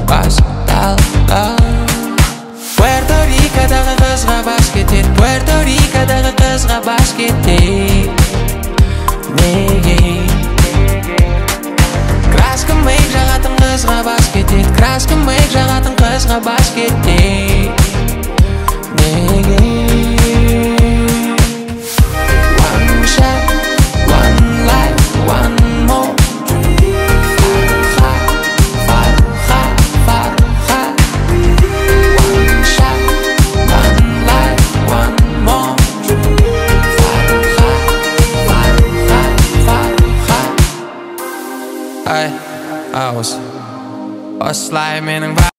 басталды. Puerto Rico'дағы қызға бас кетеді, Puerto Rico'дағы қызға бас кетеді. Неге? Краска мейк жағатын қызға бас кетеді, краска мейк жағатын қызға бас кетеді. Неге? One shot, one life, one more. One shot, one life, one more. Ай, aus. Oslai менің